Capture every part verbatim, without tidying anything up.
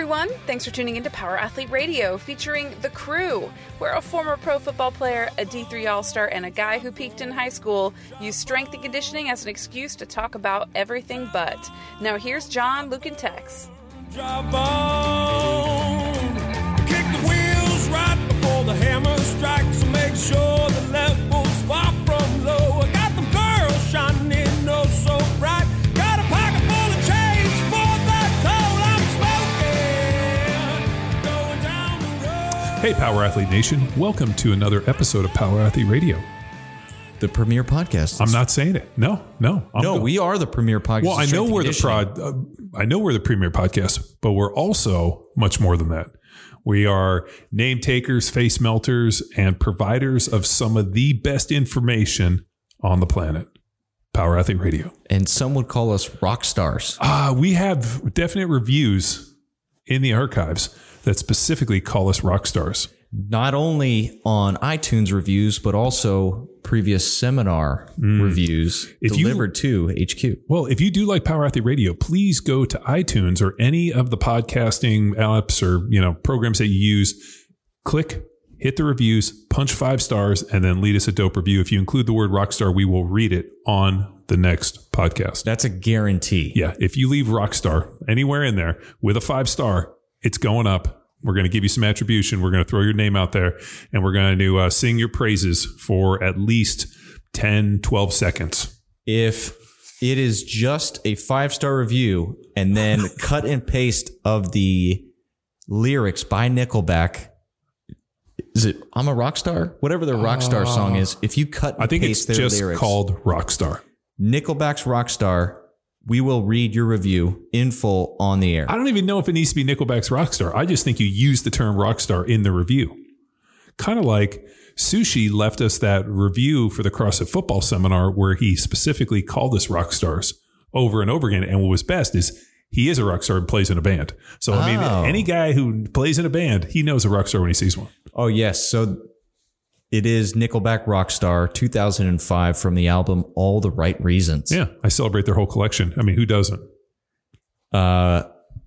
everyone. Thanks for tuning into Power Athlete Radio, featuring The Crew, where a former pro football player, a D three All-Star, and a guy who peaked in high school use strength and conditioning as an excuse to talk about everything but. Now here's John, Luke, and Tex. Drive on, kick the wheels right before the hammer strikes, so make sure the level's far from low. I got the girls shining oh so bright, got a pocket full of change for the toll. I'm smoking, going down the road. Hey, Power Athlete Nation. Welcome to another episode of Power Athlete Radio. The premier podcast. I'm not saying it. No, no. I'm no, go- we are the premier podcast. Well, I know we're the prod. Uh, I know we're the premier podcast, but we're also much more than that. We are name takers, face melters, and providers of some of the best information on the planet. Power Athlete Radio. And some would call us rock stars. Uh, we have definite reviews in the archives that specifically call us rock stars. Not only on iTunes reviews, but also previous seminar mm. reviews if delivered you, to H Q. Well, if you do like Power Athlete Radio, please go to iTunes or any of the podcasting apps or, you know, programs that you use. Click, hit the reviews, punch five stars, and then lead us a dope review. If you include the word rockstar, we will read it on the next podcast. That's a guarantee. Yeah. If you leave rockstar anywhere in there with a five star, it's going up. We're going to give you some attribution. We're going to throw your name out there, and we're going to uh, sing your praises for at least ten, twelve seconds. If it is just a five-star review and then cut and paste of the lyrics by Nickelback, is it I'm a Rockstar? Whatever the Rockstar uh, song is, if you cut and I think paste it's their just lyrics, called Rockstar. Nickelback's Rockstar, we will read your review in full on the air. I don't even know if it needs to be Nickelback's Rockstar. I just think you use the term Rockstar in the review. Kind of like Sushi left us that review for the CrossFit football seminar where he specifically called us rock stars over and over again. And what was best is he is a rock star and plays in a band. So, I mean, oh. any guy who plays in a band, he knows a rock star when he sees one. Oh, yes. So it is Nickelback Rockstar two thousand five from the album All the Right Reasons. Yeah, I celebrate their whole collection. I mean, who doesn't? Uh,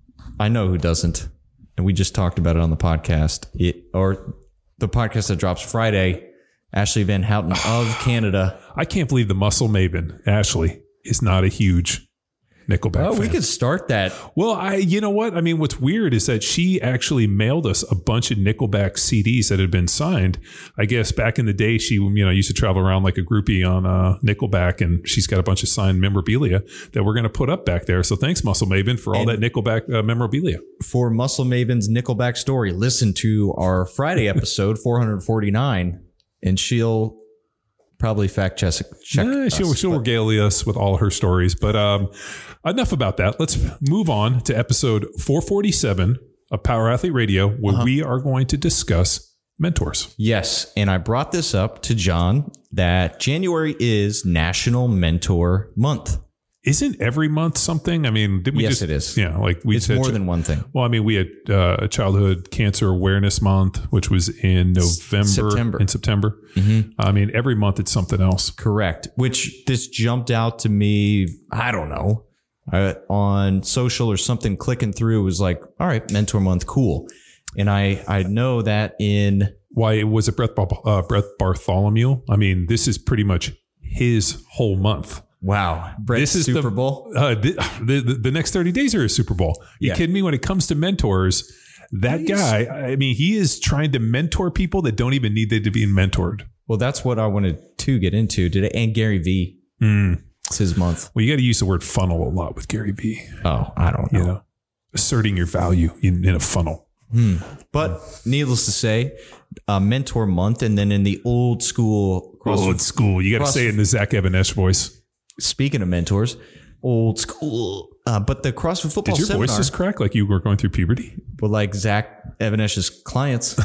I know who doesn't. And we just talked about it on the podcast. It or the podcast that drops Friday, Ashley Van Houten of Canada. I can't believe the muscle maven, Ashley, is not a huge Nickelback Oh, fan. we could start that. Well, I, you know what? I mean, what's weird is that she actually mailed us a bunch of Nickelback C Ds that had been signed. I guess back in the day, she, you know, used to travel around like a groupie on uh, Nickelback, and she's got a bunch of signed memorabilia that we're going to put up back there. So thanks, Muscle Maven, for all and that Nickelback uh, memorabilia. For Muscle Maven's Nickelback story, listen to our Friday episode, four forty-nine, and she'll probably fact check, check yeah, she'll, us, she'll but. regale us with all her stories. But um, enough about that. Let's move on to episode four forty-seven of Power Athlete Radio, where uh-huh. we are going to discuss mentors. Yes. And I brought this up to John that January is National Mentor Month. Isn't every month something? I mean, did we yes, just, it is. Yeah, like we it's said, more than one thing. Well, I mean, we had uh, a Childhood Cancer Awareness Month, which was in November, September. in September. Mm-hmm. I mean, every month it's something else. Correct. Which this jumped out to me. I don't know, uh, on social or something. Clicking through was like, all right, Mentor Month, cool. And I I know that in why was it Brett uh, Brett Bartholomew? I mean, this is pretty much his whole month. Wow. Brett's this is Super the, Bowl. Uh, the, the, the next thirty days are a Super Bowl. You yeah. kidding me? When it comes to mentors, that He's, guy, I mean, he is trying to mentor people that don't even need to be mentored. Well, that's what I wanted to get into today. And Gary Vee. Mm. It's his month. Well, you got to use the word funnel a lot with Gary Vee. Oh, I don't know. You know, asserting your value in, in a funnel. Hmm. But needless to say, uh, Mentor Month. And then in the old school. Old school. You got to say it in the Zach Evanesh voice. Speaking of mentors, old school, uh, but the CrossFit football Did your seminar, voice just crack like you were going through puberty? Well, like Zach Evanesh's clients.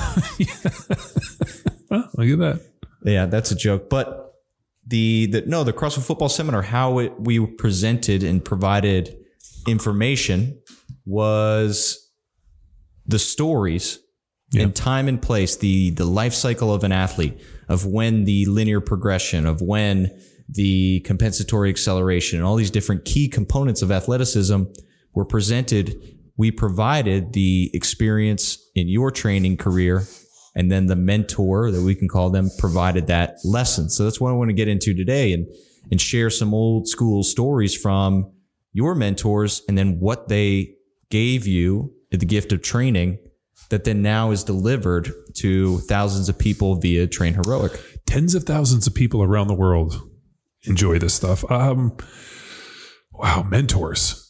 Well, look at that. Yeah, that's a joke. But the, the no, the CrossFit football seminar, how it, we presented and provided information was the stories yep. and time and place, the the life cycle of an athlete, of when the linear progression, of when the compensatory acceleration, and all these different key components of athleticism were presented we provided the experience in your training career, and then the mentor that we can call them provided that lesson. So that's what I want to get into today and, and share some old school stories from your mentors and then what they gave you, the gift of training that then now is delivered to thousands of people via Train Heroic. Tens of thousands of people around the world enjoy this stuff. Um, wow, mentors.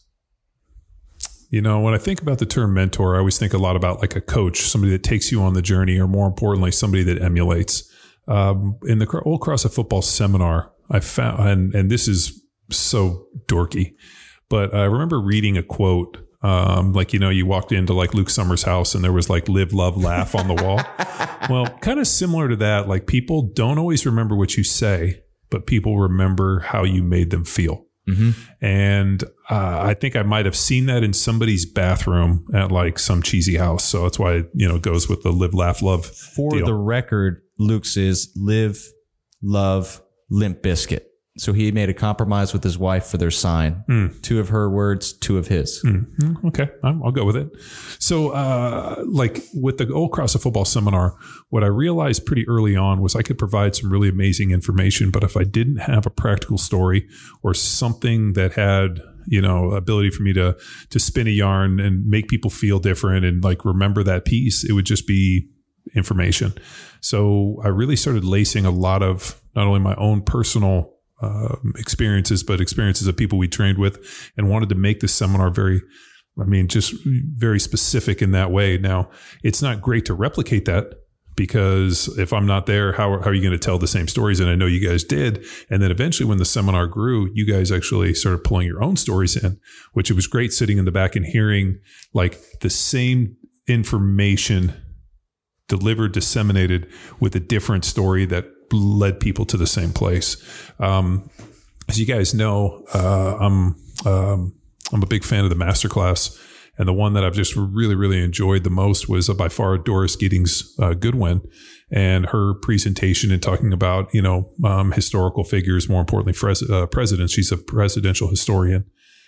You know, when I think about the term mentor, I always think a lot about like a coach, somebody that takes you on the journey, or more importantly, somebody that emulates. Um, in the Old CrossFit Football Seminar, I found, and, and this is so dorky, but I remember reading a quote. Um, like, you know, you walked into like Luke Summers' house and there was like live, love, laugh on the wall. Well, kind of similar to that, like people don't always remember what you say, but people remember how you made them feel. Mm-hmm. And uh, I think I might have seen that in somebody's bathroom at like some cheesy house. So that's why, you know, it goes with the live, laugh, love. For deal. the record, Luke's is live, love, Limp Bizkit. So he made a compromise with his wife for their sign. Mm. Two of her words, two of his. Mm. Okay, I'm, I'll go with it. So, uh, like with the Old CrossFit Football Seminar, what I realized pretty early on was I could provide some really amazing information, but if I didn't have a practical story or something that had, you know, ability for me to to spin a yarn and make people feel different and like remember that piece, it would just be information. So I really started lacing a lot of not only my own personal Uh, experiences, but experiences of people we trained with, and wanted to make this seminar very, I mean, just very specific in that way. Now, it's not great to replicate that because if I'm not there, how, how are you going to tell the same stories? And I know you guys did. And then eventually when the seminar grew, you guys actually started pulling your own stories in, which it was great sitting in the back and hearing like the same information delivered, disseminated with a different story that led people to the same place. Um, as you guys know, uh, I'm um, I'm a big fan of the masterclass, and the one that I've just really, really enjoyed the most was uh, by far Doris Giddings uh, Goodwin, and her presentation and talking about you know um, historical figures, more importantly, pres- uh, presidents. She's a presidential historian.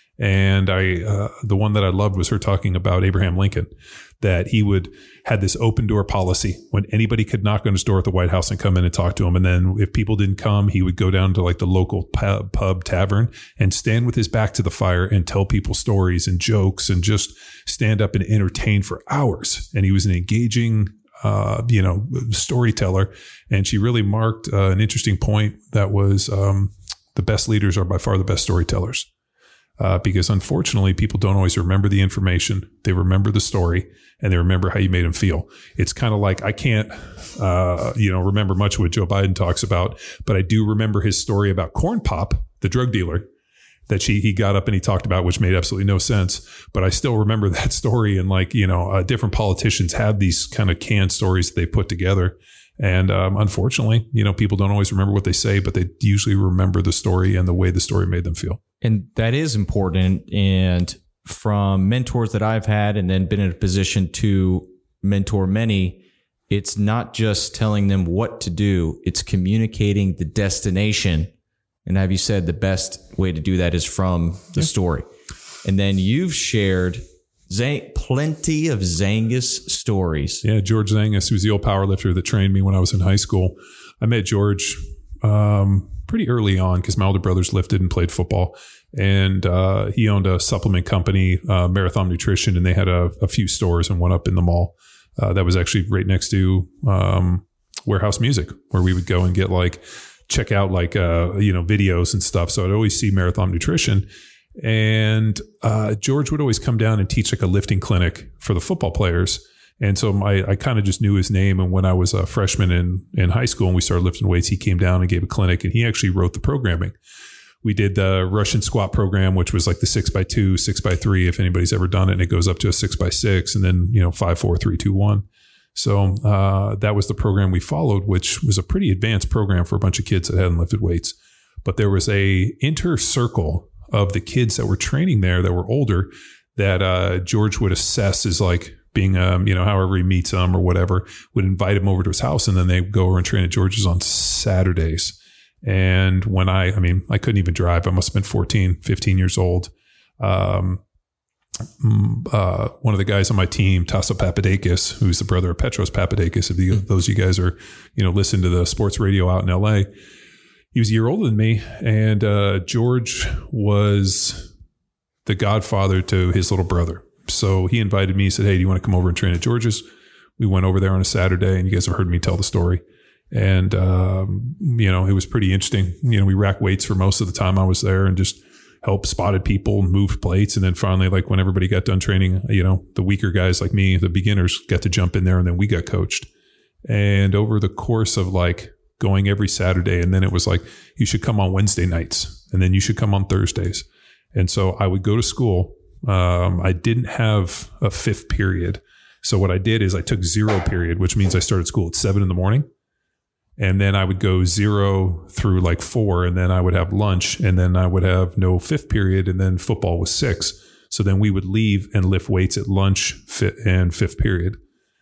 And I, uh, the one that I loved was her talking about Abraham Lincoln, that he would had this open door policy when anybody could knock on his door at the White House and come in and talk to him. And then if people didn't come, he would go down to like the local pub, pub tavern and stand with his back to the fire and tell people stories and jokes and just stand up and entertain for hours. And he was an engaging, uh, you know, storyteller. And she really marked uh, an interesting point that was um, the best leaders are by far the best storytellers. Uh, because unfortunately, people don't always remember the information. They remember the story and they remember how you made them feel. It's kind of like I can't, uh, you know, remember much of what Joe Biden talks about, but I do remember his story about Corn Pop, the drug dealer that she, he got up and he talked about, which made absolutely no sense. But I still remember that story. And like, you know, uh, different politicians have these kind of canned stories that they put together. And um, unfortunately, you know, people don't always remember what they say, but they usually remember the story and the way the story made them feel. And that is important. And from mentors that I've had and then been in a position to mentor many, it's not just telling them what to do, it's communicating the destination. And have you said the best way to do that is from the yeah. story. And then you've shared Zang, plenty of Zangus stories. Yeah, George Zangus, who's the old powerlifter that trained me when I was in high school. I met George um, pretty early on because my older brothers lifted and played football. And uh, he owned a supplement company, uh, Marathon Nutrition, and they had a, a few stores and one up in the mall. Uh, that was actually right next to um, Warehouse Music, where we would go and get like, check out like, uh, you know, videos and stuff. So I'd always see Marathon Nutrition. And uh, George would always come down and teach like a lifting clinic for the football players. And so my, I kind of just knew his name. And when I was a freshman in, in high school and we started lifting weights, he came down and gave a clinic and he actually wrote the programming. We did the Russian squat program, which was like the six by two, six by three, if anybody's ever done it. And it goes up to a six by six and then, you know, five, four, three, two, one. So uh, that was the program we followed, which was a pretty advanced program for a bunch of kids that hadn't lifted weights. But there was a inter circle of the kids that were training there that were older that uh, George would assess as like being, um, you know, however he meets them or whatever, would invite him over to his house. And then they go over and train at George's on Saturdays. And when I, I mean, I couldn't even drive. I must have been fourteen, fifteen years old. Um, uh, one of the guys on my team, Tasso Papadakis, who's the brother of Petros Papadakis, if you, those of you guys are, you know, listen to the sports radio out in L A, he was a year older than me. And uh, George was the godfather to his little brother. So he invited me. He said, hey, do you want to come over and train at George's? We went over there on a Saturday, and you guys have heard me tell the story. And, um, you know, it was pretty interesting. You know, we racked weights for most of the time I was there and just helped spotted people, moved plates. And then finally, like when everybody got done training, you know, the weaker guys like me, the beginners, got to jump in there, and then we got coached. And over the course of like going every Saturday, and then it was like, you should come on Wednesday nights, and then you should come on Thursdays. And so I would go to school. Um, I didn't have a fifth period. So what I did is I took zero period, which means I started school at seven in the morning. And then I would go zero through like four, and then I would have lunch, and then I would have no fifth period, and then football was six. So then we would leave and lift weights at lunch fit and fifth period.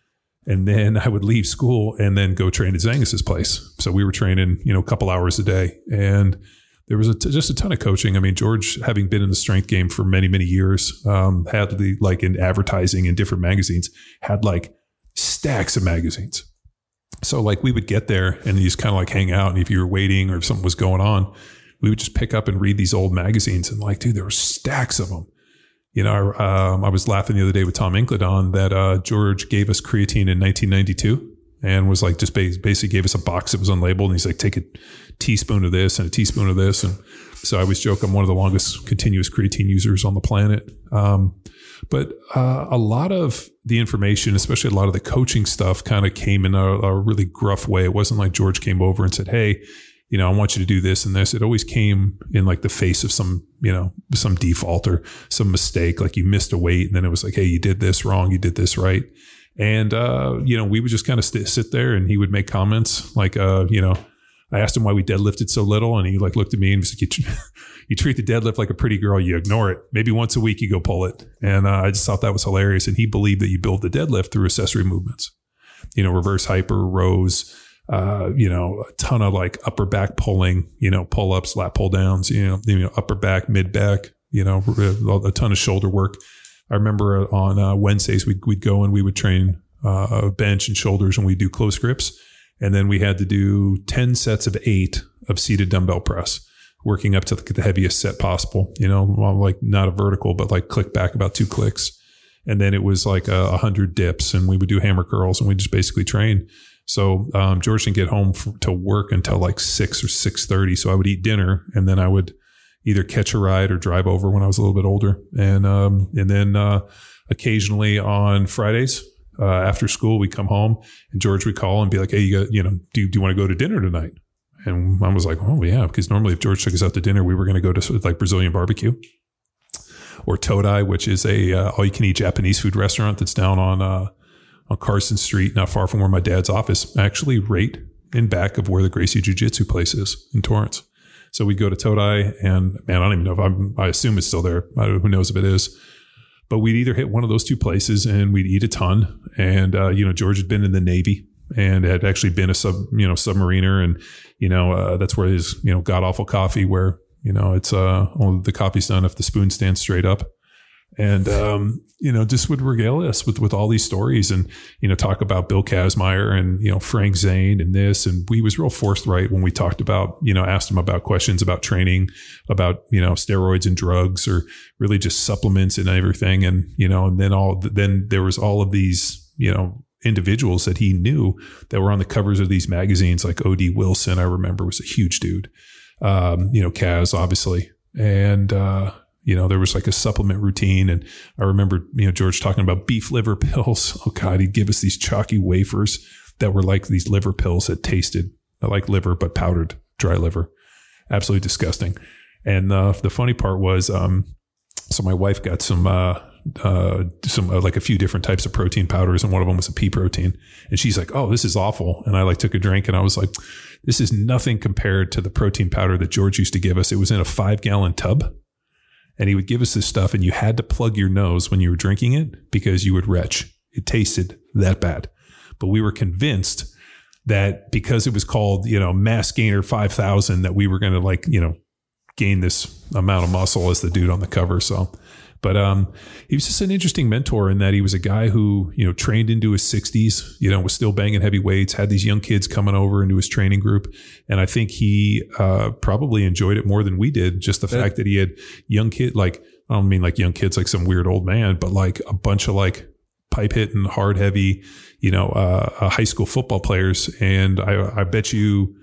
And then I would leave school and then go train at Zangus's place. So we were training, you know, a couple hours a day. And there was a t- just a ton of coaching. I mean, George, having been in the strength game for many, many years, um, had the, like in advertising in different magazines, had like stacks of magazines. So like we would get there and you just kind of like hang out. And if you were waiting or if something was going on, we would just pick up and read these old magazines. And like, dude, there were stacks of them. You know, um, I was laughing the other day with Tom Incledon that uh, George gave us creatine in nineteen ninety-two. And was like, just basically gave us a box that was unlabeled. And he's like, take a teaspoon of this and a teaspoon of this. And so I always joke, I'm one of the longest continuous creatine users on the planet. Um, but uh, a lot of the information, especially a lot of the coaching stuff, kind of came in a, a really gruff way. It wasn't like George came over and said, hey, you know, I want you to do this and this. It always came in like the face of some, you know, some default or some mistake. Like you missed a weight, and then it was like, hey, you did this wrong. You did this right. And, uh, you know, we would just kind of st- sit there, and he would make comments like, uh, you know, I asked him why we deadlifted so little, and he like looked at me and was like, you, tr- you treat the deadlift like a pretty girl, you ignore it. Maybe once a week you go pull it. And uh, I just thought that was hilarious. And he believed that you build the deadlift through accessory movements, you know, reverse hyper, rows, uh, you know, a ton of like upper back pulling, you know, pull ups, lat pull downs, you know, you know, upper back, mid back, you know, a ton of shoulder work. I remember on uh, Wednesdays, we'd, we'd go and we would train uh, bench and shoulders, and we'd do close grips. And then we had to do ten sets of eight of seated dumbbell press, working up to the heaviest set possible, you know, like not a vertical, but like click back about two clicks. And then it was like a, a hundred dips, and we would do hammer curls, and we just basically train. So um, George didn't get home for, to work until like six or six thirty. So I would eat dinner, and then I would either catch a ride or drive over when I was a little bit older. And, um, and then, uh, occasionally on Fridays, uh, after school, we come home, and George would call and be like, hey, you got, you know, do, do you want to go to dinner tonight? And I was like, oh yeah. Because normally if George took us out to dinner, we were going to go to like Brazilian barbecue or Todai, which is a, uh, all you can eat Japanese food restaurant that's down on, uh, on Carson Street, not far from where my dad's office, actually right in back of where the Gracie Jiu-Jitsu place is in Torrance. So we'd go to Todai, and man, I don't even know if I'm, I assume it's still there. I don't know, who knows if it is, but we'd either hit one of those two places, and we'd eat a ton. And, uh, you know, George had been in the Navy and had actually been a sub, you know, submariner. And, you know, uh, that's where his, you know, god awful coffee, where, you know, it's, uh, only the coffee's done if the spoon stands straight up. And, um, you know, just would regale us with, with all these stories, and, you know, talk about Bill Kazmaier and, you know, Frank Zane and this. And we was real forthright when we talked about, you know, asked him about questions about training, about, you know, steroids and drugs, or really just supplements and everything. And, you know, and then all, then there was all of these, you know, individuals that he knew that were on the covers of these magazines, like O D Wilson, I remember, was a huge dude. Um, you know, Kaz, obviously. And, uh, you know, there was like a supplement routine. And I remember, you know, George talking about beef liver pills. Oh God, he'd give us these chalky wafers that were like these liver pills that tasted like liver, but powdered dry liver. Absolutely disgusting. And uh, the funny part was, um, so my wife got some, uh, uh, some, uh, like a few different types of protein powders, and one of them was a pea protein. And she's like, oh, this is awful. And I like took a drink, and I was like, this is nothing compared to the protein powder that George used to give us. It was in a five gallon tub. And he would give us this stuff, and you had to plug your nose when you were drinking it because you would retch. It tasted that bad. But we were convinced that because it was called, you know, Mass Gainer five thousand, that we were going to like, you know, gain this amount of muscle as the dude on the cover. So, But um, he was just an interesting mentor in that he was a guy who, you know, trained into his sixties, you know, was still banging heavy weights, had these young kids coming over into his training group. And I think he uh, probably enjoyed it more than we did. Just the yeah. fact that he had young kid, like, I don't mean like young kids, like some weird old man, but like a bunch of like pipe hitting, hard, heavy, you know, uh, uh, high school football players. And I, I bet you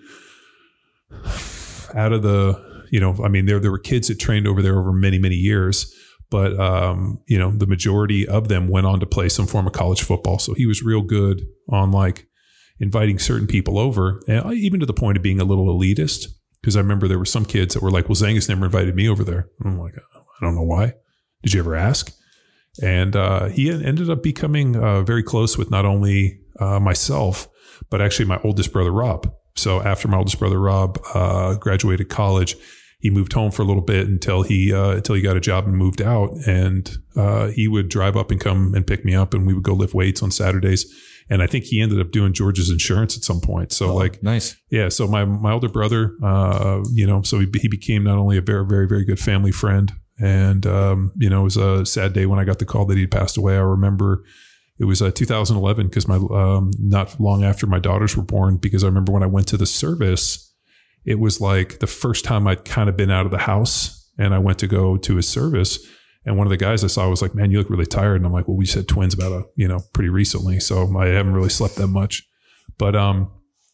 out of the, you know, I mean, there, there were kids that trained over there over many, many years. But, um, you know, the majority of them went on to play some form of college football. So he was real good on like inviting certain people over, and even to the point of being a little elitist. Because I remember there were some kids that were like, well, Zangus never invited me over there. And I'm like, I don't know why. Did you ever ask? And uh, he ended up becoming uh, very close with not only uh, myself, but actually my oldest brother, Rob. So after my oldest brother, Rob, uh, graduated college, he moved home for a little bit until he uh, until he got a job and moved out. And uh, he would drive up and come and pick me up, and we would go lift weights on Saturdays. And I think he ended up doing George's insurance at some point. So oh, like, nice. Yeah. So my, my older brother, uh, you know, so he, he became not only a very, very, very good family friend. And, um, you know, it was a sad day when I got the call that he'd passed away. I remember it was uh, two thousand eleven because my, um, not long after my daughters were born, because I remember when I went to the service, it was like the first time I'd kind of been out of the house, and I went to go to his service. And one of the guys I saw was like, man, you look really tired. And I'm like, well, we just had twins about a, you know, pretty recently. So I haven't really slept that much, but, um,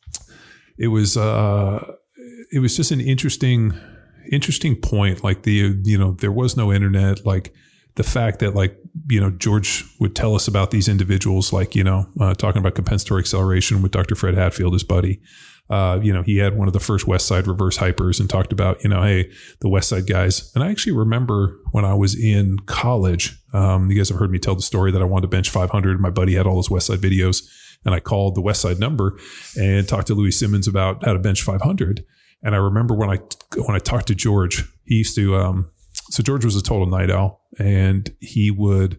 it was, uh, it was just an interesting, interesting point. Like the, you know, there was no internet, like the fact that like, you know, George would tell us about these individuals, like, you know, uh, talking about compensatory acceleration with Doctor Fred Hatfield, his buddy. Uh, you know, he had one of the first West Side reverse hypers and talked about, you know, hey, the West Side guys. And I actually remember when I was in college, um, you guys have heard me tell the story that I wanted to bench five hundred. My buddy had all those West Side videos, and I called the West Side number and talked to Louis Simmons about how to bench five hundred. And I remember when I, when I talked to George, he used to, um, so George was a total night owl, and he would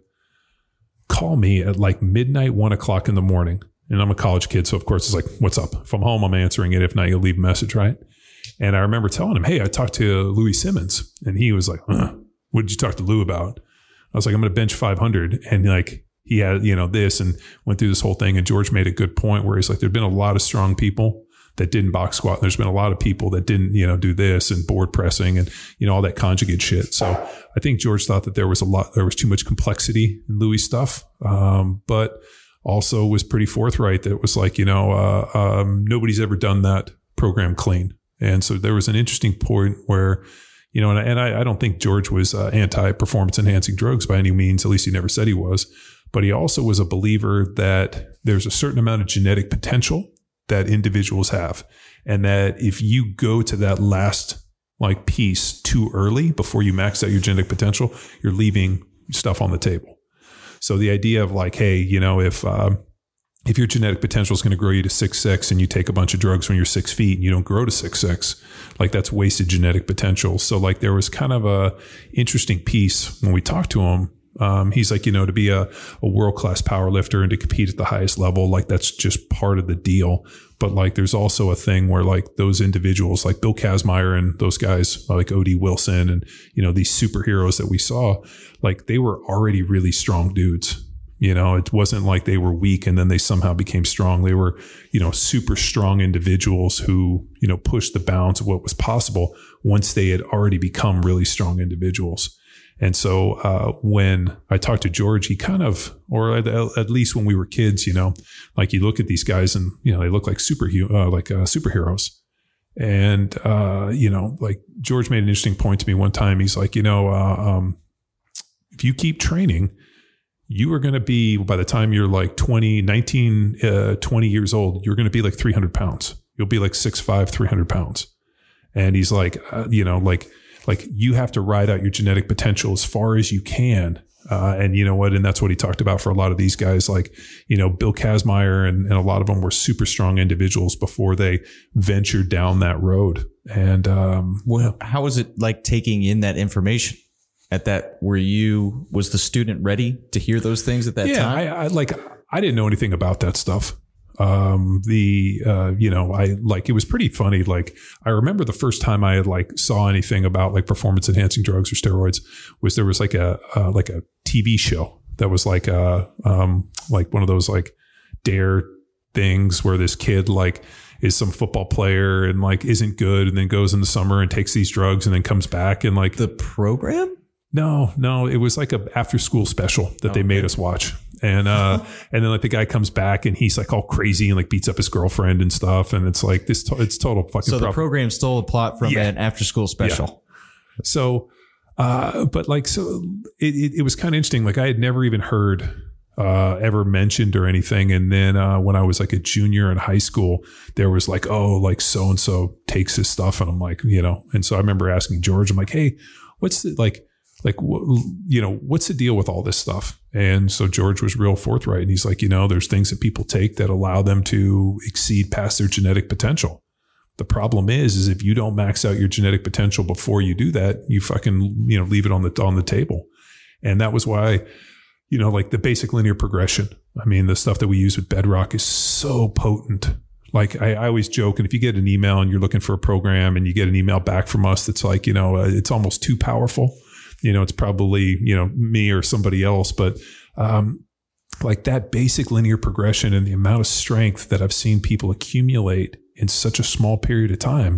call me at like midnight, one o'clock in the morning. And I'm a college kid, so of course it's like, what's up? If I'm home, I'm answering it. If not, you'll leave a message, right? And I remember telling him, hey, I talked to Louis Simmons. And he was like, huh, what did you talk to Lou about? I was like, I'm going to bench five hundred. And like, he had, you know, this, and went through this whole thing. And George made a good point where he's like, there've been a lot of strong people that didn't box squat. There's been a lot of people that didn't, you know, do this and board pressing and, you know, all that conjugate shit. So I think George thought that there was a lot, there was too much complexity in Louis' stuff. Um, but also was pretty forthright that it was like, you know, uh, um, nobody's ever done that program clean. And so there was an interesting point where, you know, and I, and I, I don't think George was uh, anti-performance enhancing drugs by any means. At least he never said he was. But he also was a believer that there's a certain amount of genetic potential that individuals have. And that if you go to that last like piece too early before you max out your genetic potential, you're leaving stuff on the table. So the idea of like, hey, you know, if um, if your genetic potential is going to grow you to six six and you take a bunch of drugs when you're six feet and you don't grow to six six, like that's wasted genetic potential. So like there was kind of a interesting piece when we talked to him. Um, he's like, you know, to be a, a world-class power lifter and to compete at the highest level, like that's just part of the deal. But like, there's also a thing where like those individuals like Bill Kazmaier and those guys like O D Wilson and, you know, these superheroes that we saw, like they were already really strong dudes. You know, it wasn't like they were weak and then they somehow became strong. They were, you know, super strong individuals who, you know, pushed the bounds of what was possible once they had already become really strong individuals. And so uh, when I talked to George, he kind of, or at, at least when we were kids, you know, like you look at these guys and, you know, they look like super, uh, like uh, superheroes. And, uh, you know, like George made an interesting point to me one time. He's like, you know, uh, um, if you keep training, you are going to be, by the time you're like twenty, nineteen, uh, twenty years old, you're going to be like three hundred pounds. You'll be like six five, three hundred pounds. And he's like, uh, you know, like, Like you have to ride out your genetic potential as far as you can. Uh, and you know what? And that's what he talked about for a lot of these guys, like, you know, Bill Kazmaier and, and a lot of them were super strong individuals before they ventured down that road. And, um, well, how was it like taking in that information at that? Were you, was the student ready to hear those things at that yeah, time? I, I like, I didn't know anything about that stuff. Um, the, uh, you know, I like, it was pretty funny. Like, I remember the first time I had like saw anything about like performance enhancing drugs or steroids was there was like a, uh, like a T V show that was like, a, um, like one of those like dare things where this kid like is some football player and like isn't good and then goes in the summer and takes these drugs and then comes back and like The program? no, no, it was like a after school special that they made us watch. And, uh, and then like the guy comes back and he's like all crazy and like beats up his girlfriend and stuff. And it's like this, to- it's total fucking So the prob- program stole a plot from Yeah. an after school special. So, uh, but like, so it, it, it was kind of interesting. Like I had never even heard, uh, ever mentioned or anything. And then, uh, when I was like a junior in high school, there was like, oh, like so-and-so takes his stuff. And I'm like, you know, and so I remember asking George, I'm like, hey, what's the, like, like, wh- you know, what's the deal with all this stuff? And so George was real forthright. And he's like, you know, there's things that people take that allow them to exceed past their genetic potential. The problem is, is if you don't max out your genetic potential before you do that, you fucking, you know, leave it on the, on the table. And that was why, you know, like the basic linear progression. I mean, the stuff that we use with Bedrock is so potent. Like I, I always joke, and if you get an email and you're looking for a program and you get an email back from us, that's like, you know, uh, it's almost too powerful. You know, it's probably, you know, me or somebody else, but, um, like that basic linear progression and the amount of strength that I've seen people accumulate in such a small period of time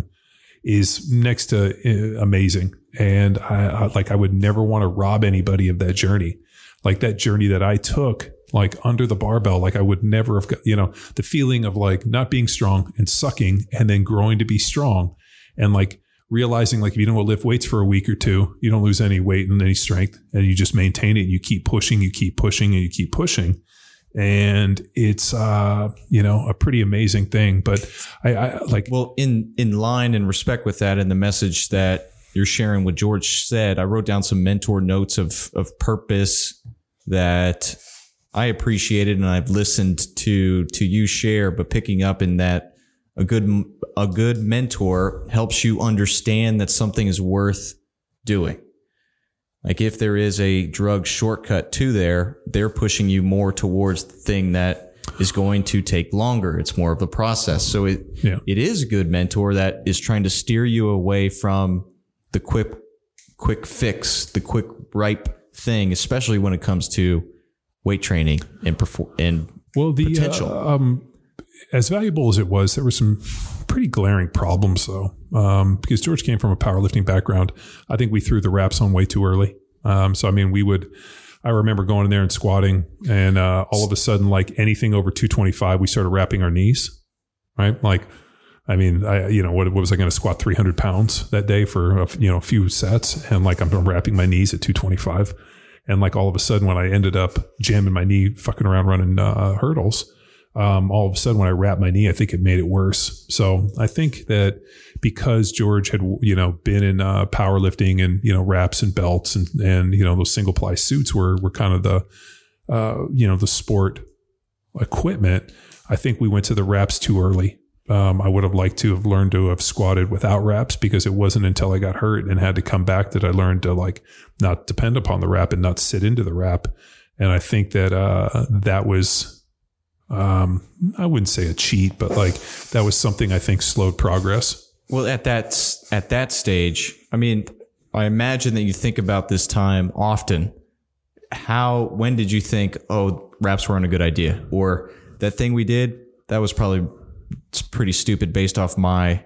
is next to uh, amazing. And I, I like, I would never want to rob anybody of that journey. Like that journey that I took, like under the barbell, like I would never have got, you know, the feeling of like not being strong and sucking and then growing to be strong and like realizing like if you don't lift weights for a week or two, you don't lose any weight and any strength and you just maintain it. You keep pushing, you keep pushing and you keep pushing. And it's, uh, you know, a pretty amazing thing. But I, I like, Well, in, in line and respect with that and the message that you're sharing what George said, I wrote down some mentor notes of, of purpose that I appreciated and I've listened to, to you share, but picking up in that a good, a good mentor helps you understand that something is worth doing. Like if there is a drug shortcut to there, they're pushing you more towards the thing that is going to take longer. It's more of a process. So it, Yeah. it is a good mentor that is trying to steer you away from the quick, quick fix, the quick ripe thing, especially when it comes to weight training and perform and well, the, potential. uh, um, as valuable as it was, there were some pretty glaring problems though. Um, because George came from a powerlifting background. I think we threw the wraps on way too early. Um, so, I mean, we would, I remember going in there and squatting and, uh, all of a sudden, like anything over two twenty-five, we started wrapping our knees, right? Like, I mean, I, you know, what, what was I going to squat three hundred pounds that day for, a, you know, a few sets? And like, I'm wrapping my knees at two twenty-five. And like all of a sudden when I ended up jamming my knee, fucking around running, uh, hurdles, Um, all of a sudden when I wrapped my knee, I think it made it worse. So I think that because George had, you know, been in, uh, powerlifting and, you know, wraps and belts and, and, you know, those single ply suits were, were kind of the, uh, you know, the sport equipment. I think we went to the wraps too early. Um, I would have liked to have learned to have squatted without wraps because it wasn't until I got hurt and had to come back that I learned to like not depend upon the wrap and not sit into the wrap. And I think that, uh, that was, um, I wouldn't say a cheat, but like that was something I think slowed progress. Well, at that, at that stage, I mean, I imagine that you think about this time often. How, when did you think, oh, wraps weren't a good idea? Or that thing we did, that was probably it's pretty stupid based off my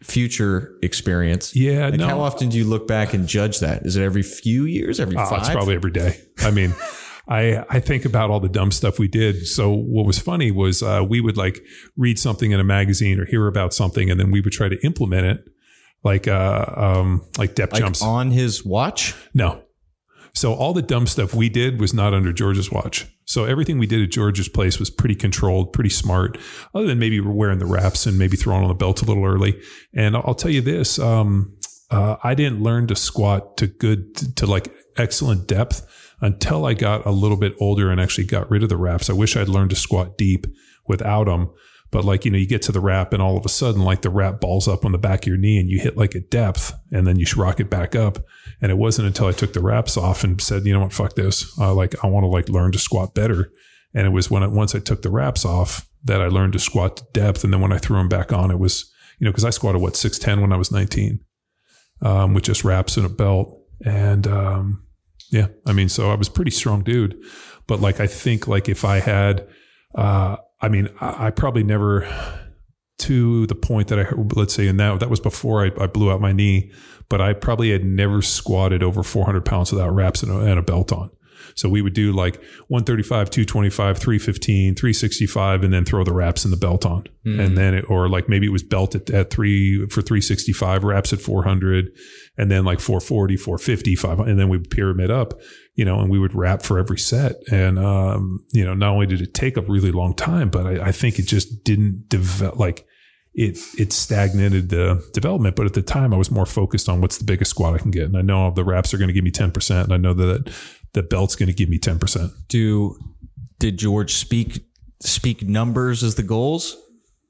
future experience. Yeah. Like no. how often do you look back and judge that? Is it every few years, every Oh, five? it's probably every day. I mean, I, I think about all the dumb stuff we did. So what was funny was uh, we would like read something in a magazine or hear about something, and then we would try to implement it, like uh, um, like depth like jumps. on his watch? No. So all the dumb stuff we did was not under George's watch. So everything we did at George's place was pretty controlled, pretty smart, other than maybe we're wearing the wraps and maybe throwing on the belt a little early. And I'll tell you this, um, uh, I didn't learn to squat to good, to, to like excellent depth until I got a little bit older and actually got rid of the wraps. I wish I'd learned to squat deep without them. But like, you know, you get to the wrap and all of a sudden, like the wrap balls up on the back of your knee and you hit like a depth and then you should rock it back up. And it wasn't until I took the wraps off and said, you know what, fuck this. Uh, like, I want to like learn to squat better. And it was when I, once I took the wraps off that I learned to squat to depth. And then when I threw them back on, it was, you know, cause I squatted what, six ten when I was nineteen, um, with just wraps and a belt. And, um, yeah, I mean, so I was a pretty strong dude, but like, I think like if I had, uh, I mean, I, I probably never, to the point that I, let's say, and that, that was before I, I blew out my knee, but I probably had never squatted over four hundred pounds without wraps and a, and a belt on. So we would do like one thirty-five, two twenty-five, three fifteen, three sixty-five, and then throw the wraps and the belt on. Mm. And then it, or like maybe it was belt at, at three for three sixty-five, wraps at four hundred, and then like four forty, four fifty, five, and then we'd pyramid up, you know, and we would wrap for every set. And, um, you know, not only did it take a really long time, but I, I think it just didn't develop, like it, it stagnated the development. But at the time I was more focused on what's the biggest squat I can get. And I know the wraps are going to give me ten percent. And I know that the belt's going to give me ten percent. Do, did George speak, speak numbers as the goals,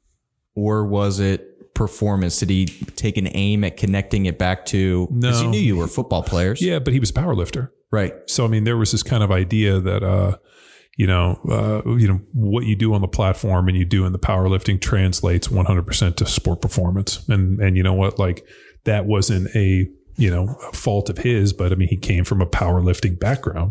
or was it performance? Did he take an aim at connecting it back to, because No. he knew you were football players. Yeah, but he was a power lifter. Right. So, I mean, there was this kind of idea that, uh, you know, uh, you know, what you do on the platform and you do in the powerlifting translates one hundred percent to sport performance. And, and you know what, like that wasn't a, you know, a fault of his, but I mean, he came from a powerlifting background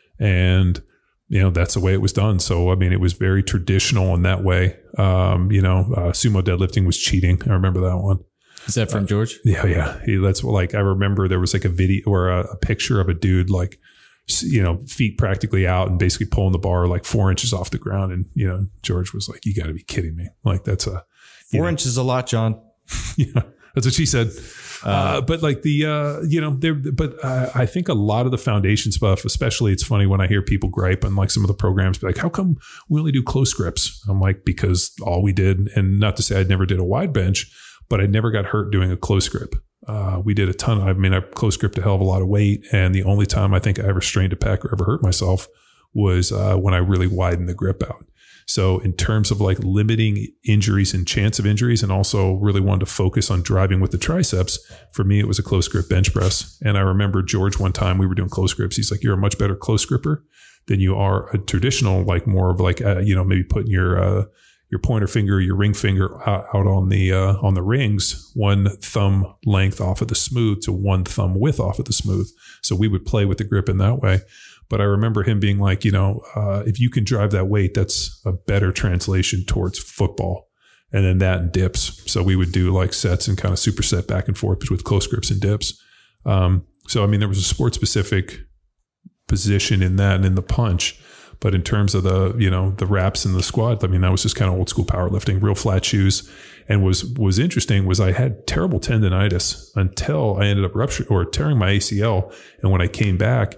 and, you know, that's the way it was done. So, I mean, it was very traditional in that way. Um, you know, uh, sumo deadlifting was cheating. I remember that one. Is that from George? Yeah, yeah. He, that's what, like, I remember there was like a video or a, a picture of a dude, like, you know, feet practically out and basically pulling the bar like four inches off the ground. And, you know, George was like, you got to be kidding me. Like, that's a Four know, inches a lot, John. Yeah, that's what she said. Uh, uh, but like the, uh, you know, there, but uh, I think a lot of the foundation stuff, especially it's funny when I hear people gripe on like some of the programs, be like, how come we only do close grips? I'm like, because all we did, and not to say I'd never did a wide bench, but I never got hurt doing a close grip. Uh, we did a ton. I mean, I close gripped a hell of a lot of weight. And the only time I think I ever strained a pec or ever hurt myself was uh, when I really widened the grip out. So in terms of like limiting injuries and chance of injuries, and also really wanted to focus on driving with the triceps, for me, it was a close grip bench press. And I remember George one time we were doing close grips. He's like, you're a much better close gripper than you are a traditional, like more of like, uh, you know, maybe putting your, uh, your pointer finger, your ring finger out, out on the, uh, on the rings, one thumb length off of the smooth to one thumb width off of the smooth. So we would play with the grip in that way. But I remember him being like, you know, uh, if you can drive that weight, that's a better translation towards football. And then that and dips. So we would do like sets and kind of superset back and forth with close grips and dips. Um, so, I mean, there was a sport specific position in that and in the punch. But in terms of the, you know, the wraps and the squat, I mean, that was just kind of old school powerlifting, real flat shoes. And was, was interesting was I had terrible tendonitis until I ended up rupturing or tearing my A C L. And when I came back,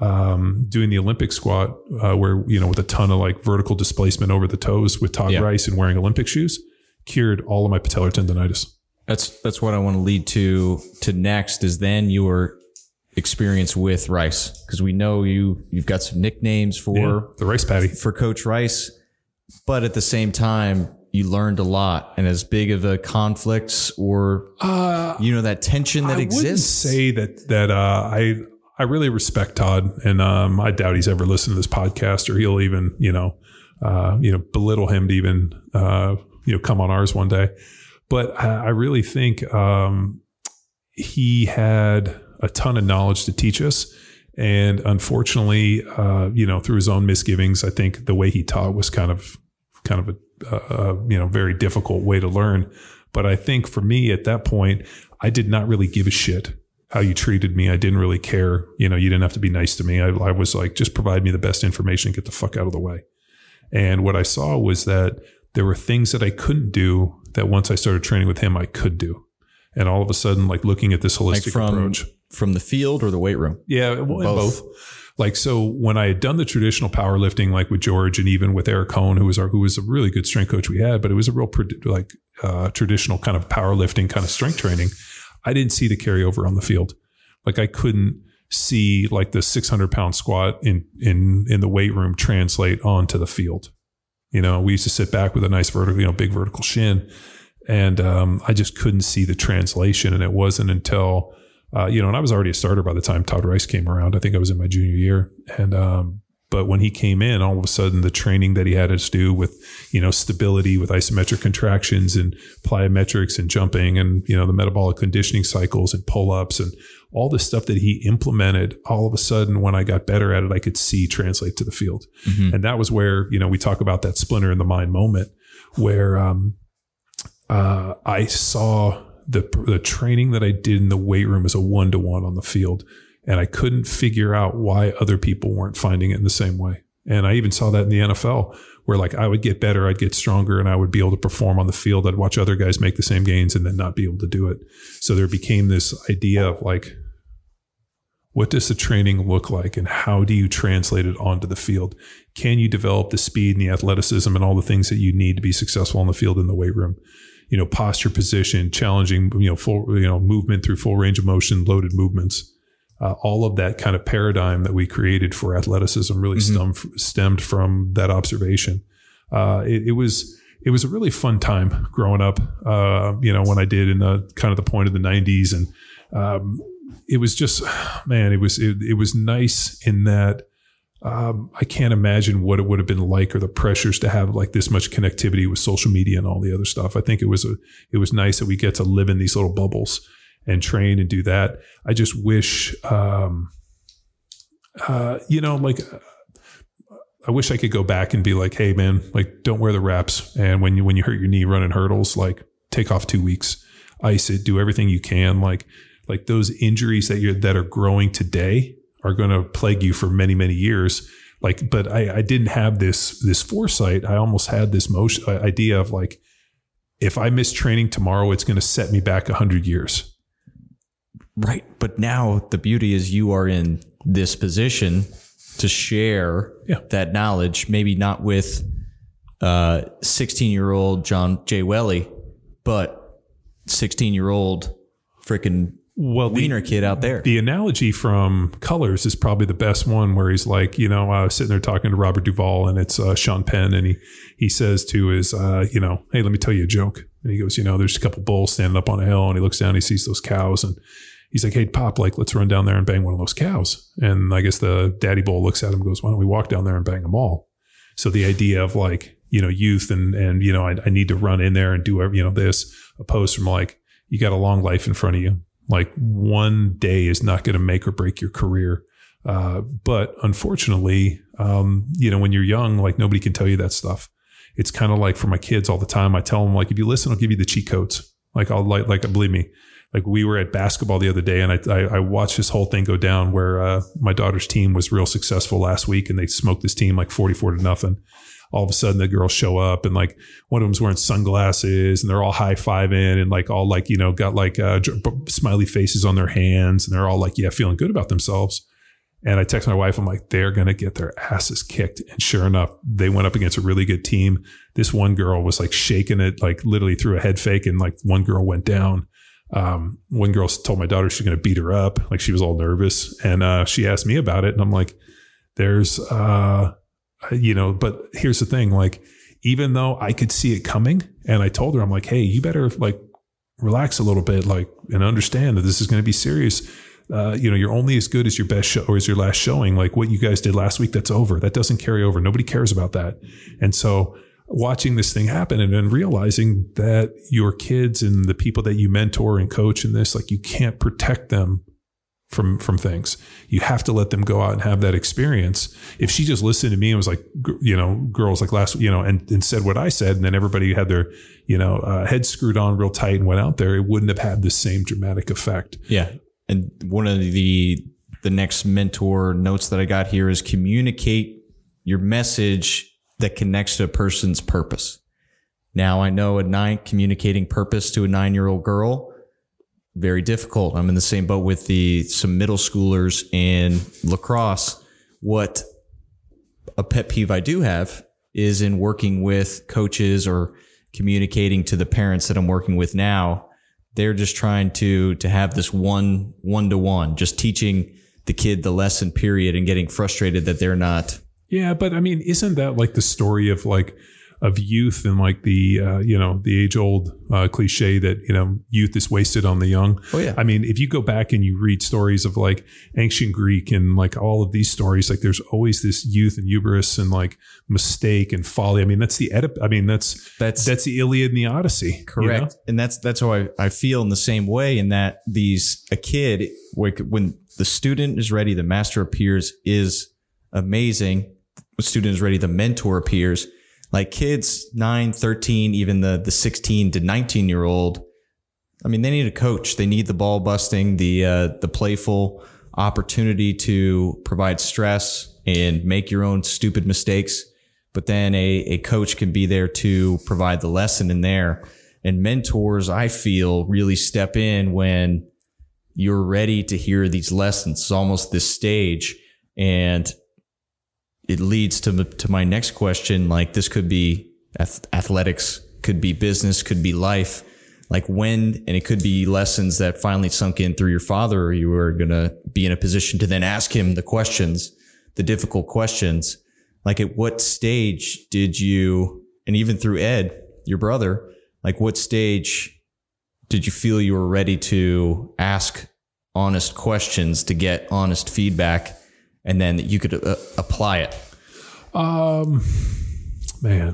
um, doing the Olympic squat, uh, where, you know, with a ton of like vertical displacement over the toes with Todd yeah. Rice and wearing Olympic shoes, cured all of my patellar tendonitis. That's, that's what I want to lead to, to next is then your experience with Rice. Cause we know you, you've got some nicknames for yeah, the Rice Patty for Coach Rice, but at the same time, you learned a lot. And as big of a conflicts or, uh, you know, that tension that I exists. I wouldn't say that, that, uh, I, I really respect Todd, and um, I doubt he's ever listened to this podcast, or he'll even, you know, uh, you know, belittle him to even, uh, you know, come on ours one day. But I, I really think um, he had a ton of knowledge to teach us, and unfortunately, uh, you know, through his own misgivings, I think the way he taught was kind of, kind of a, uh, you know, very difficult way to learn. But I think for me at that point, I did not really give a shit how you treated me. I didn't really care. You know, you didn't have to be nice to me. I, I was like, just provide me the best information, get the fuck out of the way. And what I saw was that there were things that I couldn't do that once I started training with him, I could do. And all of a sudden, like looking at this holistic like from, approach. From the field or the weight room? Yeah, well, both. both. Like, so when I had done the traditional powerlifting, like with George and even with Eric Cohn, who was our, who was a really good strength coach we had, but it was a real like uh, traditional kind of powerlifting kind of strength training. I didn't see the carryover on the field. Like I couldn't see like the six hundred pound squat in, in, in the weight room translate onto the field. You know, we used to sit back with a nice vertical, you know, big vertical shin. And, um, I just couldn't see the translation. And it wasn't until, uh, you know, and I was already a starter by the time Todd Rice came around. I think I was in my junior year. And, um, But when he came in, all of a sudden the training that he had us do with, you know, stability with isometric contractions and plyometrics and jumping and, you know, the metabolic conditioning cycles and pull-ups and all the stuff that he implemented, all of a sudden when I got better at it, I could see translate to the field. Mm-hmm. And that was where, you know, we talk about that splinter in the mind moment where um, uh, I saw the the training that I did in the weight room as a one-to-one on the field. And I couldn't figure out why other people weren't finding it in the same way. And I even saw that in the N F L where like I would get better, I'd get stronger, and I would be able to perform on the field. I'd watch other guys make the same gains and then not be able to do it. So there became this idea of like, what does the training look like and how do you translate it onto the field? Can you develop the speed and the athleticism and all the things that you need to be successful on the field in the weight room? You know, posture, position, challenging, you know, full, you know, movement through full range of motion, loaded movements. Uh, all of that kind of paradigm that we created for athleticism really mm-hmm. stemmed, stemmed from that observation. Uh, it, it was it was a really fun time growing up. Uh, you know, when I did in the kind of the point of the nineties, and um, it was just, man, it was it, it was nice in that um, I can't imagine what it would have been like or the pressures to have like this much connectivity with social media and all the other stuff. I think it was a it was nice that we get to live in these little bubbles and train and do that. I just wish, um, uh, you know, like, I wish I could go back and be like, hey man, like don't wear the wraps. And when you, when you hurt your knee running hurdles, like take off two weeks, ice it, do everything you can. Like, like those injuries that you're, that are growing today are going to plague you for many, many years. Like, but I, I didn't have this, this foresight. I almost had this motion idea of like, if I miss training tomorrow, it's going to set me back a hundred years. Right. But now the beauty is you are in this position to share yeah. that knowledge, maybe not with uh sixteen year old John J. Welly, but sixteen year old freaking well, wiener kid out there. The analogy from Colors is probably the best one where he's like, you know, I was sitting there talking to Robert Duvall and it's uh, Sean Penn. And he, he says to his, uh, you know, hey, let me tell you a joke. And he goes, you know, there's a couple bulls standing up on a hill and he looks down, he sees those cows and he's like, hey, Pop, like, let's run down there and bang one of those cows. And I guess the daddy bull looks at him and goes, why don't we walk down there and bang them all? So the idea of like, you know, youth and, and, you know, I, I need to run in there and do, you know, this opposed from like, you got a long life in front of you. Like one day is not going to make or break your career. Uh, but unfortunately, um, you know, when you're young, like nobody can tell you that stuff. It's kind of like for my kids all the time. I tell them like, if you listen, I'll give you the cheat codes. Like I'll like, like, believe me, like we were at basketball the other day and I, I, I watched this whole thing go down where, uh, my daughter's team was real successful last week and they smoked this team like forty-four to nothing. All of a sudden the girls show up and like one of them's wearing sunglasses and they're all high fiving and like all like, you know, got like, uh, smiley faces on their hands and they're all like, yeah, feeling good about themselves. And I text my wife, I'm like, they're going to get their asses kicked. And sure enough, they went up against a really good team. This one girl was like shaking it, like literally threw a head fake and like one girl went down. Um, one girl told my daughter she's going to beat her up. Like she was all nervous and, uh, she asked me about it and I'm like, there's, uh, you know, but here's the thing, like, even though I could see it coming and I told her, I'm like, hey, you better like relax a little bit, like, and understand that this is going to be serious. Uh, you know, you're only as good as your best show or as your last showing. Like what you guys did last week, that's over. That doesn't carry over. Nobody cares about that. And so watching this thing happen and then realizing that your kids and the people that you mentor and coach in this, like you can't protect them from, from things. You have to let them go out and have that experience. If she just listened to me and was like, you know, girls like last, you know, and, and said what I said, and then everybody had their, you know, uh, head screwed on real tight and went out there, it wouldn't have had the same dramatic effect. Yeah. And one of the, the next mentor notes that I got here is communicate your message that connects to a person's purpose. Now I know at nine, communicating purpose to a nine-year-old girl, very difficult. I'm in the same boat with the some middle schoolers in lacrosse. What a pet peeve I do have is in working with coaches or communicating to the parents that I'm working with now. They're just trying to to have this one one to one, just teaching the kid the lesson period and getting frustrated that they're not. Yeah, but I mean, isn't that like the story of like of youth and like the, uh, you know, the age old uh, cliche that, you know, youth is wasted on the young. Oh, yeah. I mean, if you go back and you read stories of like ancient Greek and like all of these stories, like there's always this youth and hubris and like mistake and folly. I mean, that's the Oedip- I mean, that's, That's that's the Iliad and the Odyssey. correct. you know? And that's, that's how I, I feel in the same way, in that these, a kid, like when the student is ready, the master appears is amazing. When the student is ready, the mentor appears. Like kids, nine, thirteen, even the, the sixteen to nineteen year old. I mean, they need a coach. They need the ball busting, the, uh, the playful opportunity to provide stress and make your own stupid mistakes. But then a, a coach can be there to provide the lesson in there. And mentors, I feel, really step in when you're ready to hear these lessons. It's almost this stage. And it leads to, to my next question. Like, this could be athletics, could be business, could be life. Like when, and it could be lessons that finally sunk in through your father, or you were going to be in a position to then ask him the questions, the difficult questions. Like, at what stage did you, and even through Ed, your brother, like what stage did you feel you were ready to ask honest questions to get honest feedback, and then that you could uh, apply it? Um, man,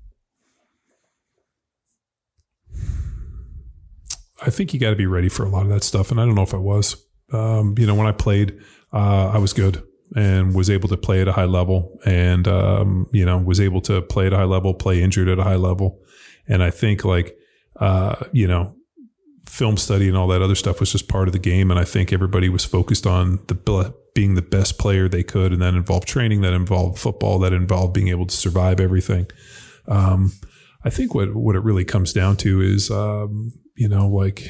I think you got to be ready for a lot of that stuff. And I don't know if I was, um, you know, when I played, uh, I was good and was able to play at a high level, and, um, you know, was able to play at a high level, play injured at a high level. And I think like, uh, you know, film study and all that other stuff was just part of the game. And I think everybody was focused on the being the best player they could. And that involved training, that involved football, that involved being able to survive everything. Um, I think what, what it really comes down to is, um, you know, like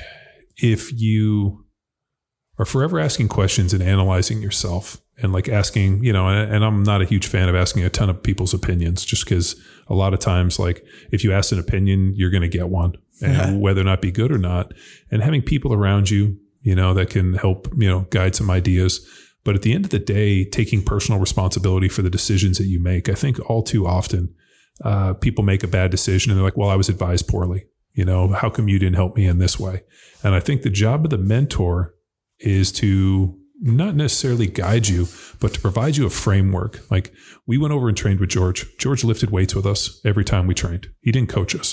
if you are forever asking questions and analyzing yourself and like asking, you know, and, and I'm not a huge fan of asking a ton of people's opinions, just because a lot of times, like if you ask an opinion, you're going to get one, and whether or not be good or not, and having people around you, you know, that can help, you know, guide some ideas. But at the end of the day, taking personal responsibility for the decisions that you make. I think all too often, uh, people make a bad decision and they're like, well, I was advised poorly. You know, how come you didn't help me in this way? And I think the job of the mentor is to not necessarily guide you, but to provide you a framework. Like we went over and trained with George. George lifted weights with us every time we trained. He didn't coach us.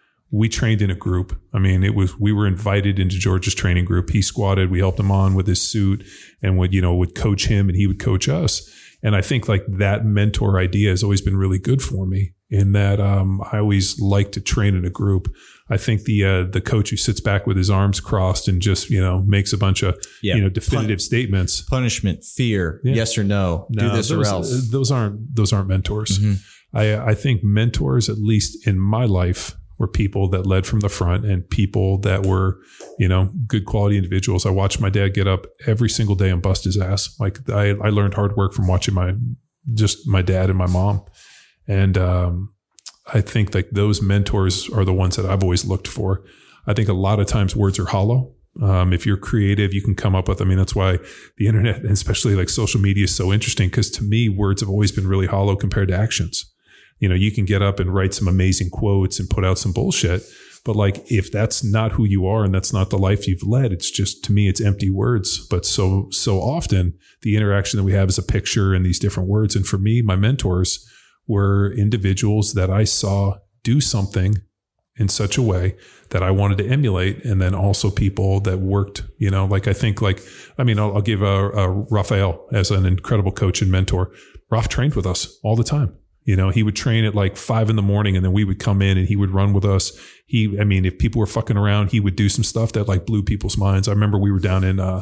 We trained in a group. I mean, it was, we were invited into George's training group. He squatted. We helped him on with his suit and would, you know, would coach him and he would coach us. And I think like that mentor idea has always been really good for me in that, um, I always like to train in a group. I think the, uh, the coach who sits back with his arms crossed and just, you know, makes a bunch of, yeah. you know, definitive Pun- statements, punishment, fear, yeah. yes or no, no, do this those, or else. Those aren't, those aren't mentors. Mm-hmm. I, I think mentors, at least in my life, were people that led from the front and people that were, you know, good quality individuals. I watched my dad get up every single day and bust his ass. Like I, I learned hard work from watching my, just my dad and my mom. And, um, I think like those mentors are the ones that I've always looked for. I think a lot of times words are hollow. Um, if you're creative, you can come up with, I mean, that's why the internet and especially like social media is so interesting. Cause to me, words have always been really hollow compared to actions. You know, you can get up and write some amazing quotes and put out some bullshit. But like, if that's not who you are and that's not the life you've led, it's just, to me, it's empty words. But so, so often the interaction that we have is a picture and these different words. And for me, my mentors were individuals that I saw do something in such a way that I wanted to emulate. And then also people that worked, you know, like I think like, I mean, I'll, I'll give a, a Raphael as an incredible coach and mentor. Raph trained with us all the time. You know, he would train at like five in the morning and then we would come in and he would run with us. He, I mean, if people were fucking around, he would do some stuff that like blew people's minds. I remember we were down in, uh,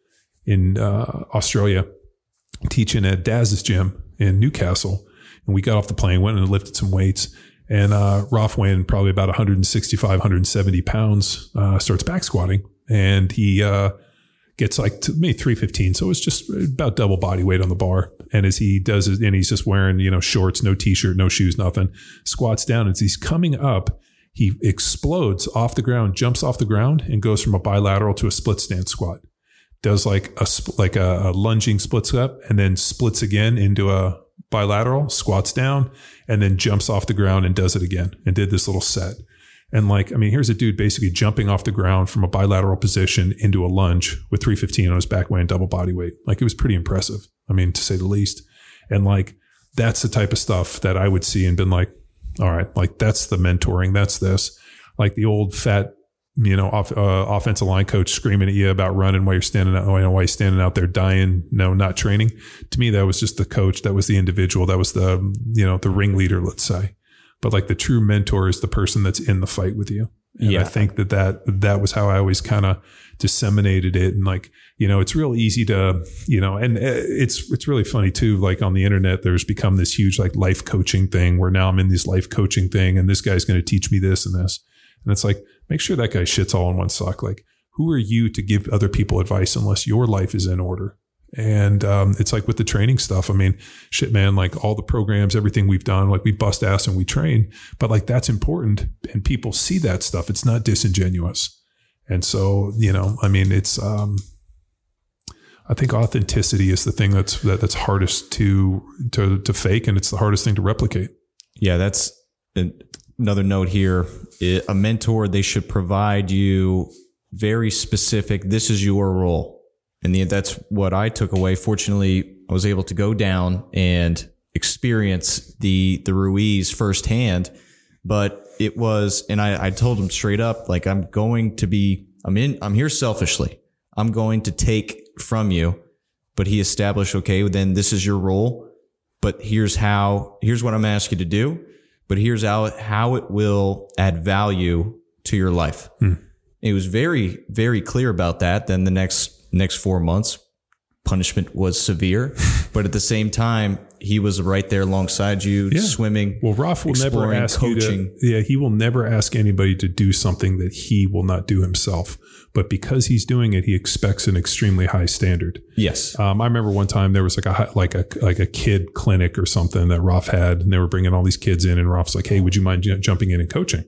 in, uh, Australia teaching at Daz's gym in Newcastle. And we got off the plane, went and lifted some weights. And, uh, Rolf weighing probably about one sixty-five, one seventy pounds, uh, starts back squatting and he, uh, gets like to maybe three fifteen. So it's just about double body weight on the bar. And as he does it, and he's just wearing, you know, shorts, no t-shirt, no shoes, nothing, squats down. As he's coming up, he explodes off the ground, jumps off the ground and goes from a bilateral to a split stance squat. Does like a, like a, a lunging split step and then splits again into a, bilateral, squats down, and then jumps off the ground and does it again and did this little set. And like, I mean, here's a dude basically jumping off the ground from a bilateral position into a lunge with three fifteen on his back weighing double body weight. Like, it was pretty impressive. I mean, to say the least. And like, that's the type of stuff that I would see and been like, all right, like that's the mentoring. That's this. Like the old fat, you know, off, uh, offensive line coach screaming at you about running while you're standing out, you know, while you're standing out there dying, no, not training. To me, that was just the coach. That was the individual. That was the, you know, the ringleader, let's say. But like the true mentor is the person that's in the fight with you. And yeah. I think that that, that was how I always kind of disseminated it. And like, you know, it's real easy to, you know, and it's, it's really funny too. Like on the internet, there's become this huge like life coaching thing where now I'm in this life coaching thing and this guy's going to teach me this and this. And it's like, make sure that guy shits all in one sock. Like, who are you to give other people advice unless your life is in order? And um, it's like with the training stuff. I mean, shit, man, like all the programs, everything we've done, like we bust ass and we train, but like that's important and people see that stuff. It's not disingenuous. And so, you know, I mean, it's, um, I think authenticity is the thing that's, that, that's hardest to, to, to fake. And it's the hardest thing to replicate. Yeah. That's another note here. A mentor, they should provide you very specific, this is your role. And the, that's what I took away. Fortunately, I was able to go down and experience the, the Ruiz firsthand, but it was, and I, I told him straight up, like, I'm going to be, I'm in, I'm here selfishly. I'm going to take from you, but he established, okay, then this is your role, but here's how, here's what I'm asking you to do, but here's how, how it will add value to your life. Hmm. It was very, very clear about that. Then the next, next four months, punishment was severe, but at the same time, he was right there alongside you, yeah. swimming. Well, Ralph will never ask coaching. you to, yeah, he will never ask anybody to do something that he will not do himself. But because he's doing it, he expects an extremely high standard. Yes. Um, I remember one time there was like a, like a, like a kid clinic or something that Ralph had, and they were bringing all these kids in, and Ralph's like, hey, would you mind j- jumping in and coaching?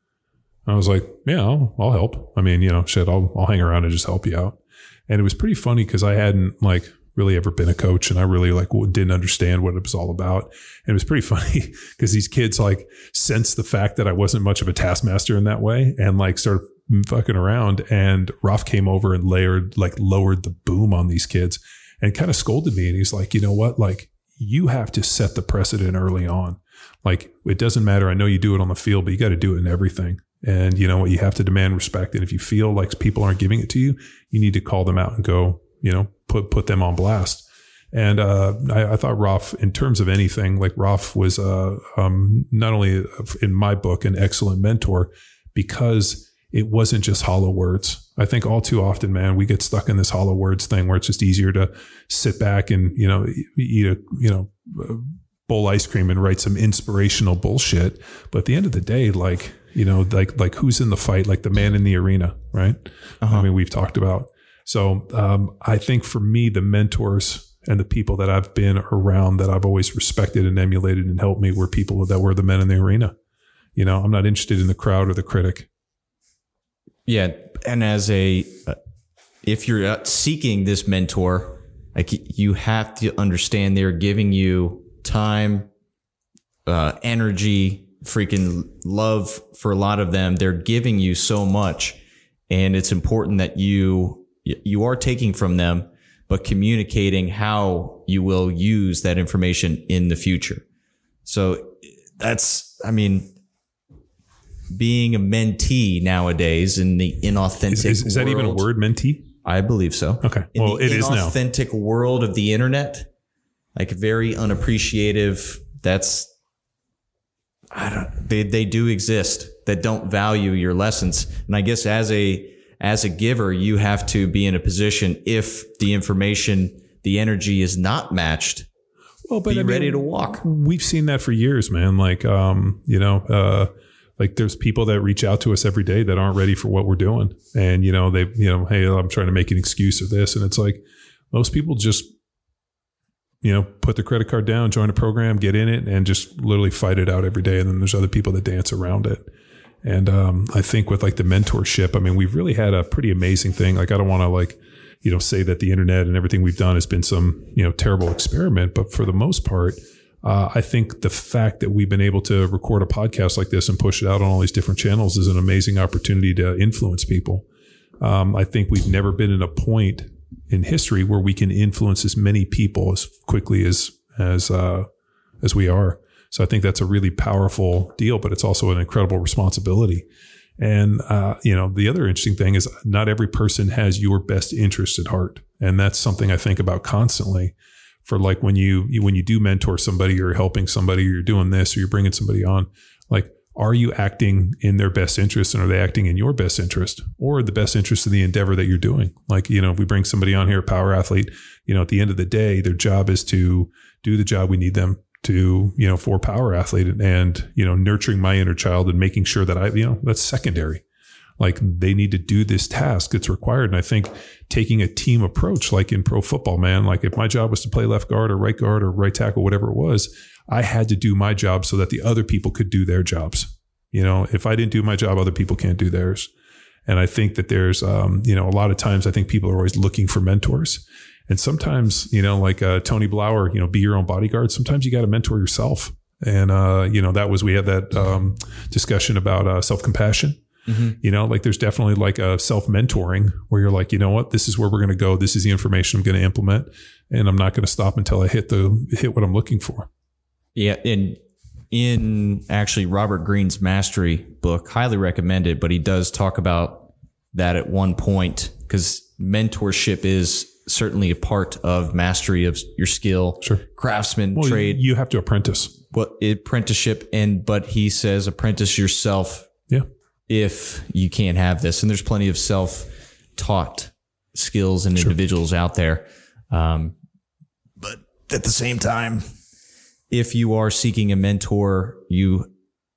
I was like, yeah, I'll, I'll help. I mean, you know, shit, I'll, I'll hang around and just help you out. And it was pretty funny because I hadn't like really ever been a coach, and I really like didn't understand what it was all about. And it was pretty funny because these kids like sensed the fact that I wasn't much of a taskmaster in that way and like started fucking around. And Ralph came over and layered, like lowered the boom on these kids and kind of scolded me. And he's like, you know what? Like, you have to set the precedent early on. Like, it doesn't matter. I know you do it on the field, but you got to do it in everything. And you know what? You have to demand respect. And if you feel like people aren't giving it to you, you need to call them out and go, you know, put, put them on blast. And, uh, I, I thought Ralph, in terms of anything, like Ralph was, uh, um, not only in my book, an excellent mentor because it wasn't just hollow words. I think all too often, man, we get stuck in this hollow words thing where it's just easier to sit back and, you know, eat a, you know, bowl ice cream and write some inspirational bullshit. But at the end of the day, like, you know, like, like who's in the fight, like the man in the arena, right? Uh-huh. I mean, we've talked about. So, um, I think for me, the mentors and the people that I've been around that I've always respected and emulated and helped me were people that were the men in the arena. You know, I'm not interested in the crowd or the critic. Yeah. And as a, uh, if you're seeking this mentor, like you have to understand they're giving you time, uh, energy, freaking love for a lot of them. They're giving you so much, and it's important that you, you are taking from them, but communicating how you will use that information in the future. So that's, I mean, being a mentee nowadays in the inauthentic is, is, is that world, even a word, mentee? I believe so. Okay. In well, the it is now. Inauthentic world of the internet, like very unappreciative. That's, I don't, they, they do exist that don't value your lessons. And I guess as a, as a giver, you have to be in a position if the information, the energy is not matched, well, but be I mean, ready to walk. We've seen that for years, man. Like, um, you know, uh, like there's people that reach out to us every day that aren't ready for what we're doing. And, you know, they, you know, hey, I'm trying to make an excuse of this. And it's like, most people just, you know, put the credit card down, join a program, get in it, and just literally fight it out every day. And then there's other people that dance around it. And um, I think with like the mentorship, I mean, we've really had a pretty amazing thing. Like, I don't want to like, you know, say that the internet and everything we've done has been some, you know, terrible experiment, but for the most part, Uh, I think the fact that we've been able to record a podcast like this and push it out on all these different channels is an amazing opportunity to influence people. Um, I think we've never been at a point in history where we can influence as many people as quickly as as uh, as we are. So I think that's a really powerful deal, but it's also an incredible responsibility. And uh, you know, the other interesting thing is not every person has your best interest at heart, and that's something I think about constantly. For like when you, you when you do mentor somebody, or you're helping somebody, or you're doing this, or you're bringing somebody on, like, are you acting in their best interest, and are they acting in your best interest, or the best interest of the endeavor that you're doing? Like, you know, if we bring somebody on here, a power athlete, you know, at the end of the day, their job is to do the job we need them to, you know, for power athlete, and, you know, nurturing my inner child and making sure that I, you know, that's secondary. Like, they need to do this task that's required. And I think taking a team approach, like in pro football, man, like if my job was to play left guard or right guard or right tackle, whatever it was, I had to do my job so that the other people could do their jobs. You know, if I didn't do my job, other people can't do theirs. And I think that there's, um, you know, a lot of times I think people are always looking for mentors. And sometimes, you know, like uh, Tony Blauer, you know, be your own bodyguard. Sometimes you got to mentor yourself. And, uh, you know, that was, we had that um, discussion about uh, self-compassion. Mm-hmm. You know, like there's definitely like a self-mentoring where you're like, you know what, this is where we're going to go. This is the information I'm going to implement. And I'm not going to stop until I hit the, hit what I'm looking for. Yeah. And in actually Robert Greene's Mastery book, highly recommended, but he does talk about that at one point, because mentorship is certainly a part of mastery of your skill, sure. craftsman, well, trade. You have to apprentice. What apprenticeship. And, but he says, apprentice yourself. Yeah. If you can't have this. And there's plenty of self-taught skills and sure. individuals out there. Um, but at the same time, if you are seeking a mentor, you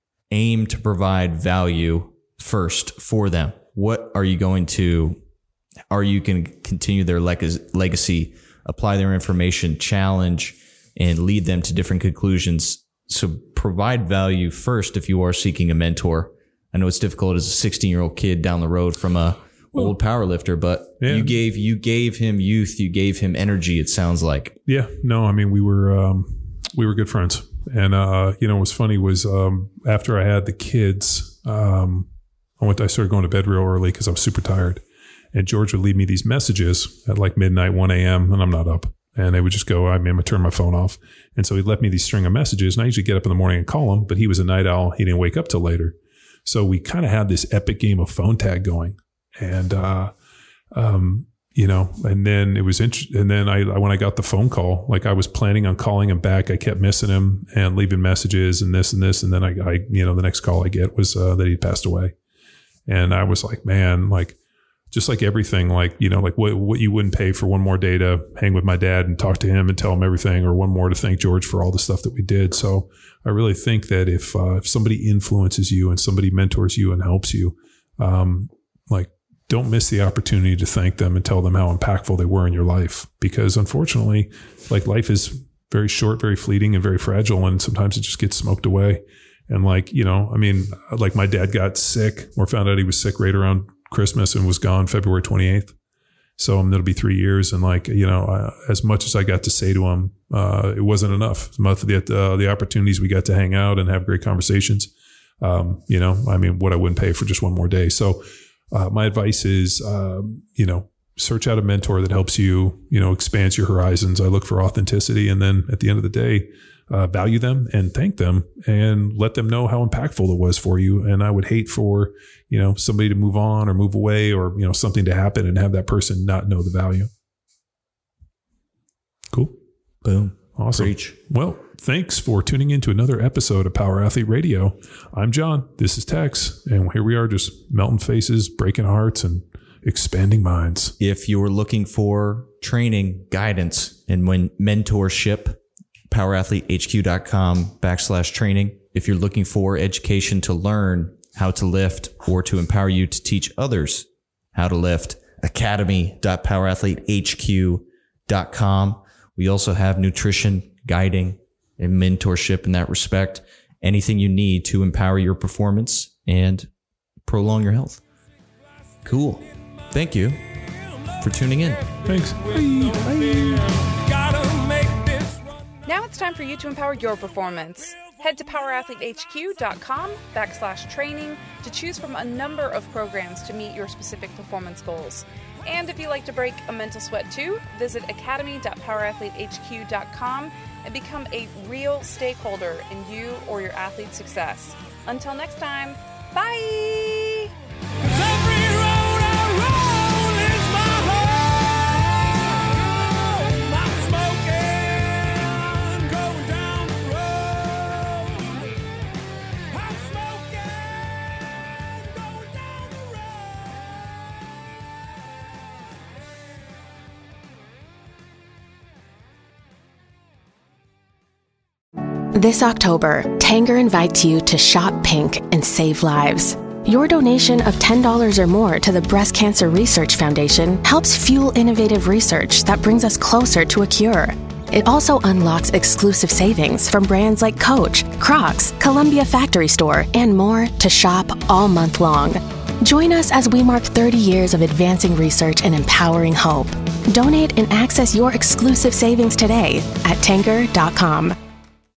aim to provide value first for them. What are you going to, are you going to continue their legacy, apply their information, challenge, and lead them to different conclusions? So provide value first if you are seeking a mentor. I know it's difficult as a sixteen year old kid down the road from a well, old power lifter, but yeah. you gave, you gave him youth, you gave him energy. It sounds like. Yeah, no, I mean, we were, um, we were good friends. And, uh, you know, what was funny was, um, after I had the kids, um, I went, I started going to bed real early cause I was super tired, and George would leave me these messages at like midnight, one a.m. and I'm not up. And they would just go, I mean, I'm going to turn my phone off. And so he left me these string of messages, and I usually get up in the morning and call him, but he was a night owl. He didn't wake up till later. So we kind of had this epic game of phone tag going, and, uh, um, you know, and then it was interesting. And then I, when I got the phone call, like I was planning on calling him back. I kept missing him and leaving messages and this and this. And then I, I you know, the next call I get was, uh, that he passed away. And I was like, man, like, just like everything, like, you know, like what, what you wouldn't pay for one more day to hang with my dad and talk to him and tell him everything, or one more to thank George for all the stuff that we did. So I really think that if, uh, if somebody influences you and somebody mentors you and helps you, um, like, don't miss the opportunity to thank them and tell them how impactful they were in your life. Because unfortunately, like, life is very short, very fleeting, and very fragile. And sometimes it just gets smoked away. And like, you know, I mean, like my dad got sick, or found out he was sick right around Christmas, and was gone February twenty-eighth. So um, it'll be three years. And like, you know, uh, as much as I got to say to him, uh, it wasn't enough. Some of the, uh, the opportunities we got to hang out and have great conversations, um, you know, I mean, what I wouldn't pay for just one more day. So uh, my advice is, um, you know, search out a mentor that helps you, you know, expands your horizons. I look for authenticity. And then at the end of the day, Uh, value them and thank them, and let them know how impactful it was for you. And I would hate for, you know, somebody to move on or move away, or, you know, something to happen and have that person not know the value. Cool. Boom. Awesome. Preach. Well, thanks for tuning in to another episode of Power Athlete Radio. I'm John. This is Tex. And here we are, just melting faces, breaking hearts, and expanding minds. If you're looking for training, guidance, and when mentorship, powerathletehq.com backslash training. If you're looking for education to learn how to lift, or to empower you to teach others how to lift, academy dot powerathletehq dot com. We also have nutrition, guiding, and mentorship in that respect. Anything you need to empower your performance and prolong your health. Cool. Thank you for tuning in. Thanks. Bye. Bye. Now it's time for you to empower your performance. Head to powerathletehq.com backslash training to choose from a number of programs to meet your specific performance goals. And if you like to break a mental sweat too, visit academy dot powerathletehq dot com and become a real stakeholder in you or your athlete's success. Until next time, bye! This October, Tanger invites you to shop pink and save lives. Your donation of ten dollars or more to the Breast Cancer Research Foundation helps fuel innovative research that brings us closer to a cure. It also unlocks exclusive savings from brands like Coach, Crocs, Columbia Factory Store, and more to shop all month long. Join us as we mark thirty years of advancing research and empowering hope. Donate and access your exclusive savings today at tanger dot com.